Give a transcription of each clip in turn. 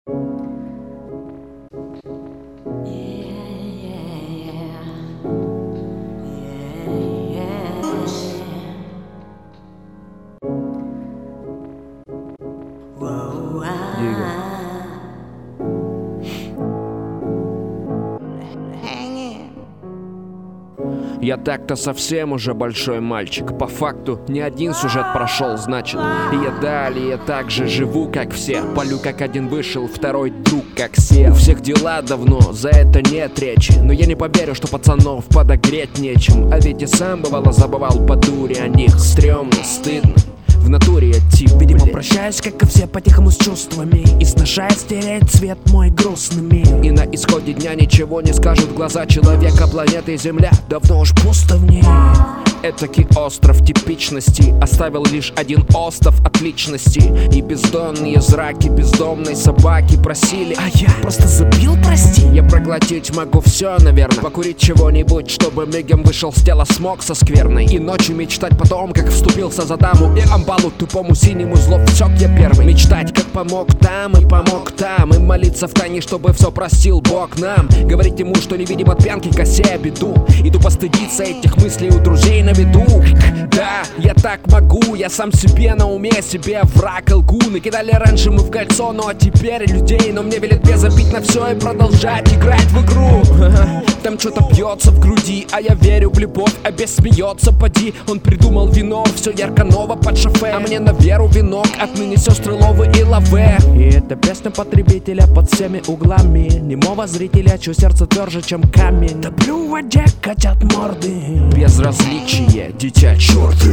Я так-то совсем уже большой мальчик. По факту ни один сюжет прошел, значит. И я далее так же живу, как все. Полю как один вышел, второй друг как сел. У всех дела давно, за это нет речи. Но я не поверю, что пацанов подогреть нечем. А ведь и сам бывало забывал по дуре о них. Стремно, стыдно. В натуре я тип, видимо, прощаюсь, как и все, по-тихому с чувствами. И сношая стереть цвет мой грустными. И на исходе дня ничего не скажут глаза человека. Планеты Земля давно уж пусто в ней. Этакий остров типичности оставил лишь один остов от личности. И бездонные зраки бездомной собаки просили, а я просто забил, прости. Я проглотить могу все, наверное. Покурить чего-нибудь, чтобы мигом вышел с тела смог со скверной. И ночью мечтать потом, как вступился за даму и амбалу тупому синему зловтек я первый. Мечтать, как помог там и помог там. И молиться в тайне, чтобы все простил Бог нам. Говорить ему, что не видим от пьянки косе беду. И тупо стыдиться этих мыслей у друзей на виду. Да, я так могу, я сам себе на уме, себе враг лгу. Накидали раньше мы в кольцо, ну а теперь людей. Но мне велят без забить на все и продолжать играть в игру. Там что-то бьется в груди, а я верю в любовь, а бес смеется, поди. Он придумал вино, все ярко-ново под шофе. А мне на веру венок, отныне сестры Ловы и Лаве. И это песня потребителя под всеми углами. Немого зрителя, чье сердце тверже, чем камень. Топлю в воде, катят морды. Безразличие, дитя черты.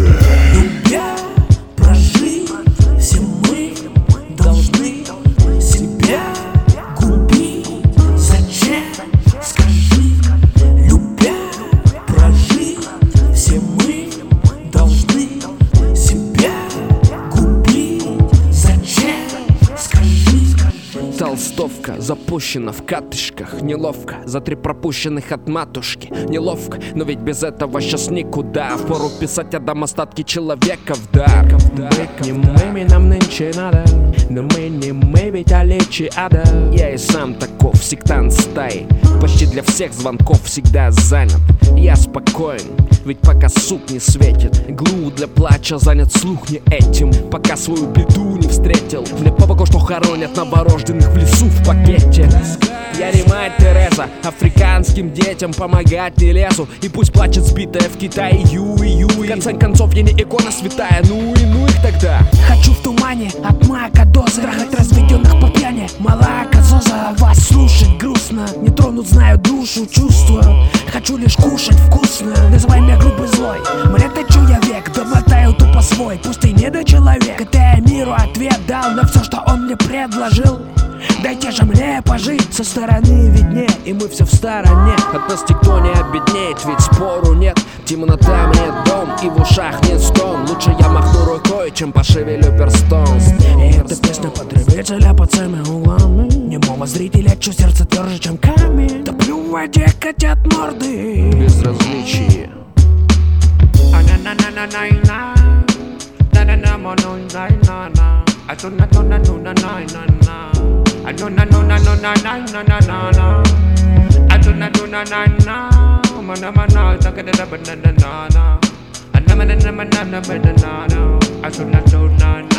Любя, прожить, все мы должны себя губить. Зачем, скажи, любя, прожить, все мы должны себя губить. Зачем, скажи. Толстовка запущена в катышках. Неловко, за 3 пропущенных от матушки. Неловко, но ведь без этого сейчас никуда. Впору писать отдам остатки человека в дар. Быть немыми нам нынче надо, но мы не мы, ведь олечи ада. Я и сам таков, сектант стаи. Почти для всех звонков всегда занят. Я спокоен, ведь пока суп не светит. Глу для плача занят слух не этим. Пока свою беду не встретил. Мне по что хоронят новорожденных в лесу в пакете. Я не мать Тереза, африканским детям помогать не лезу. И пусть плачет сбитая в Китае Юи. В конце концов я не икона святая, ну их тогда. Хочу в тумане от мака дозы, трахать разведенных по пьяни. Малака зоза, вас слушать грустно. Не тронут, знаю душу, чувствую. Хочу лишь кушать вкусно. Называй меня грубый злой, мне-то человек, да мотаю тупо свой. Пусть ты недочеловек, это я миру ответ дал на все, что он мне предложил. Дайте же мне пожить, со стороны виднее, и мы все в стороне. От нас никто не обеднеет, ведь спору нет. Темнота мне дом, и в ушах нет стон. Лучше я махну рукой, чем пошевелю перстом. И эта песня потребителя под всеми углами. Немого зрителя, чье сердце тверже, чем камень. Топлю в воде, катят морды. Безразличие. I